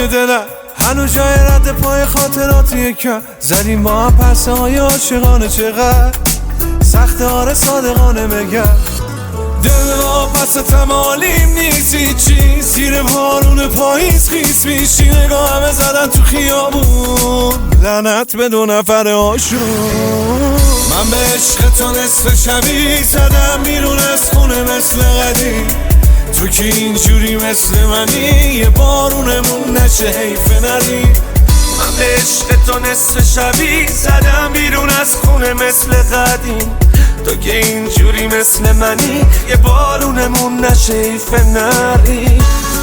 دلم هنوز جای رد پای خاطراتی که زدیم با هم پرسه های عاشقانه. چقدر سخت آره صادقانه مگر دل پس تمالیم نیستی چی زیر بارون پاییز خیس میشی. نگاه همه زدن تو خیابون لعنت به 2 نفر آشون. من به عشق تو نصف شبی زدم بیرون از خونه مثل قدیم. تو که اینجوری مثل منی یه بارونمون نشه حیف نری. من به عشق تو نصف شبی زدم بیرون از خونه مثل قدیم. تو که اینجوری مثل منی یه بارونمون نشه حیف نری.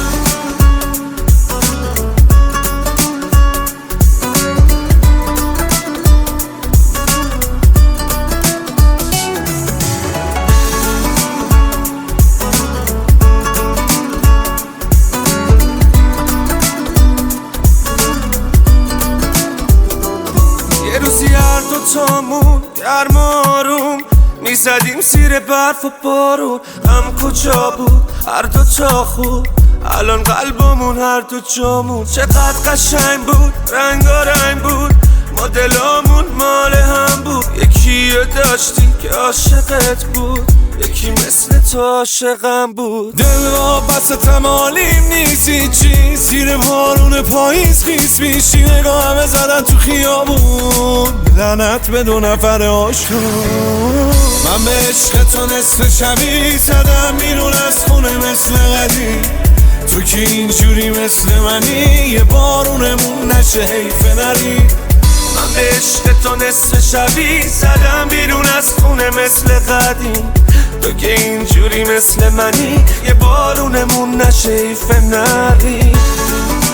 یه روزی هر دوتامون گرم آروم میزدیم زیر برف و بارون. هم کجا بود هر دوتا خوب الان قلبمون هر دو جامون. چقدر قشنگ بود رنگارنگ بود مدلامون مال هم بود. یکی داشتی که عاشقت بود یکی مثل تو عاشقم بود. دل بس تمالیم نیستی چی زیر بارون پاییز خیس میشی. نگاه همه زدن تو خیابون لعنت به 2 نفر آشون. من به عشق تو نصف شبی زدم بیرون از خونه مثل قدیم. تو که اینجوری مثل منی یه بارونمون نشه حیف نری. من به عشق تو نصف شبی زدم بیرون از خونه مثل قدیم. تو که اینجوری مثل منی یه بارونمون نشه حیف نری.